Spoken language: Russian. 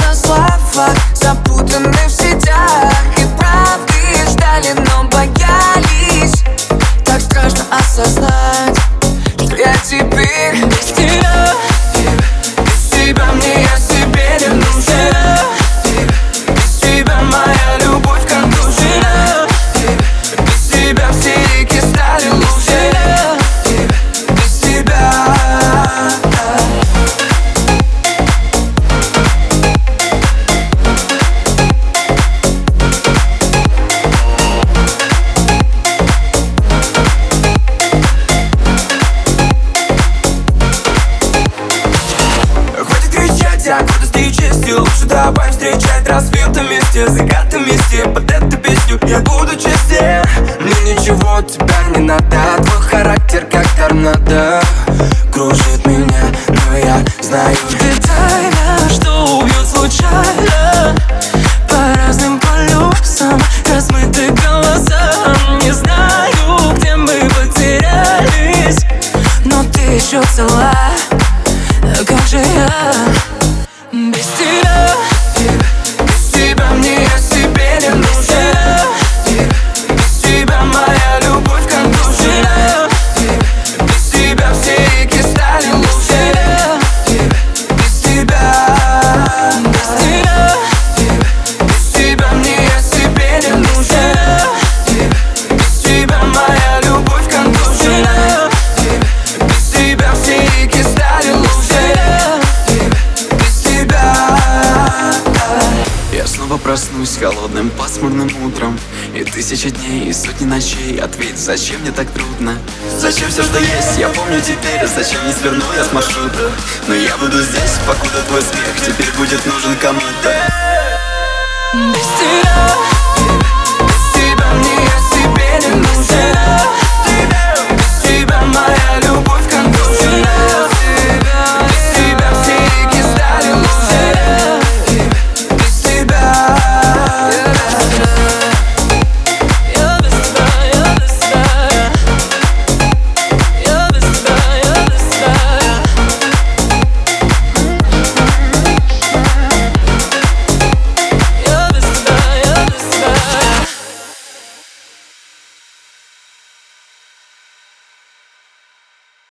на словах, запутаны в сетях. И правды ждали, но боялись. Так страшно осознать, что я теперь без тебя. Без тебя мне я себе не нужен. Без тебя моя любовь как пружина. Без тебя все реки стали лучше. Без тебя. Гордости и чести, лучше давай встречать рассветы вместе, закаты вместе. Под эту песню я буду честен. Мне ничего от тебя не надо. Твой характер как торнадо кружит меня, но я знаю, ты тайна, что убьет случайно. По разным полюсам размыты голоса. Не знаю, где мы потерялись, но ты еще цела. Как же я без тебя? Без тебя мне я себе не нужен. Без тебя моя любовь как пружина. Без тебя все реки стали лучше. Без тебя. Без тебя. Без тебя мне я себе не нужен. Без тебя моя любовь как пружина. Без тебя все реки стали лучше. Я снова проснусь холодным пасмурным утром. И тысяча дней, и сотни ночей. Ответь, зачем мне так трудно? Зачем все, что есть, я помню теперь. Зачем не сверну я с маршрута? Но я буду здесь, покуда твой смех теперь будет нужен кому-то. Без тебя.